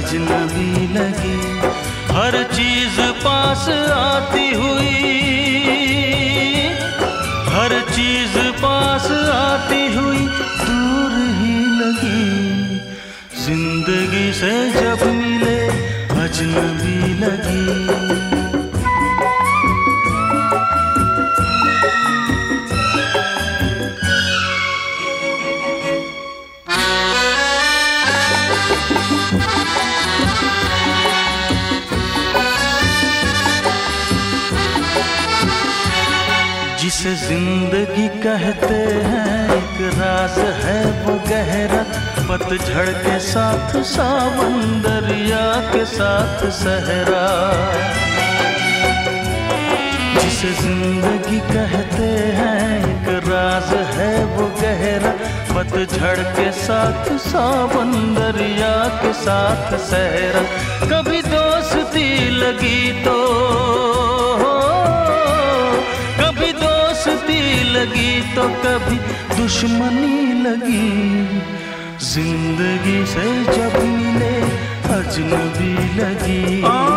अजनबी लगी। हर चीज पास आती हुई, हर चीज पास आती हुई दूर ही लगी। जिंदगी से जब मिले अजनबी लगी। जिसे जिंदगी कहते हैं एक राज है वो गहरा, पतझड़ के साथ सावन दरिया के साथ सहरा। जिसे जिंदगी कहते हैं एक राज है वो गहरा, पतझड़ के साथ सावन दरिया के साथ सहरा। कभी दोस्ती लगी तो, कभी दोस्ती लगी तो कभी दुश्मनी लगी। जिंदगी से जब मिले अजनबी लगी।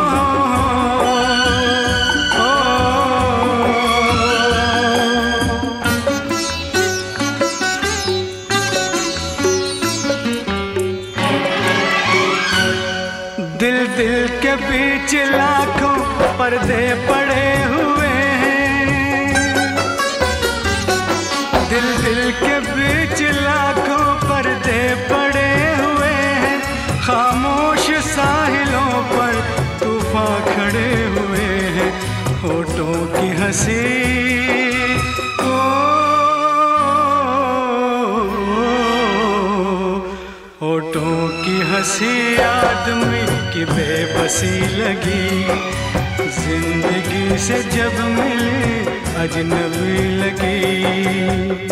दिल दिल के बीच लाखों पर्दे पड़े हुए हैं, दिल दिल के बीच लाखों पर्दे पड़े हुए हैं। खामोश साहिलों पर तूफान खड़े हुए हैं। होठों की हंसी होठों की हंसी आदमी की बेबसी लगी। जिंदगी से जब मिली अजनबी लगी।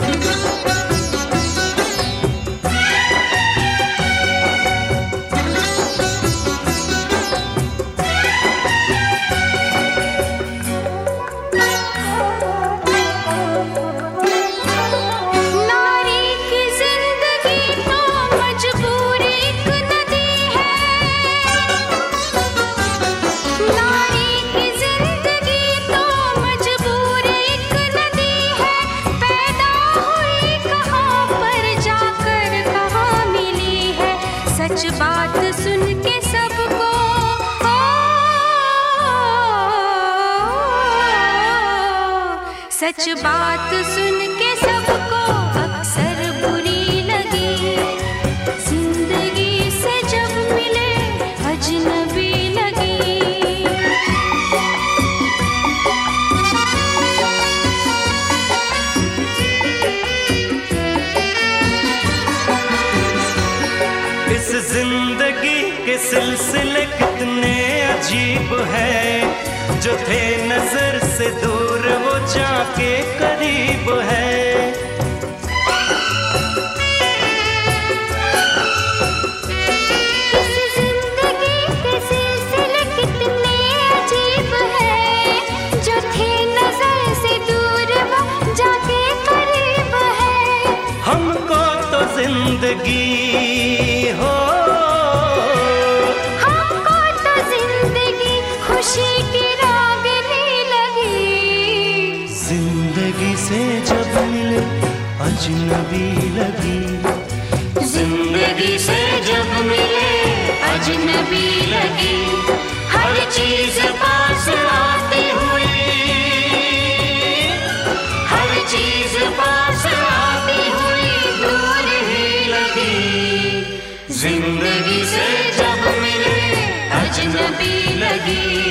सच बात सुन के सबको सच बात सुन के सबको अक्सर बुरी लगी। जिंदगी से जब मिले अजनबी लगी। इस जिंदगी के सिलसिले कितने अजीब है, जो थे नजर से दूर वो जाके करीब है। इस जिंदगी के सिलसिले कितने अजीब है, जो थे नजर से दूर वो जाके करीब है। हमको तो जिंदगी खुशी की रागनी लगी। जिंदगी से जब मिले अजनबी लगी। जिंदगी से जब मिले अजनबी लगी। हर चीज पास आती हुई, हर चीज पास आती हुई दूर ही लगी। जिंदगी से जब मिले अजनबी लगी।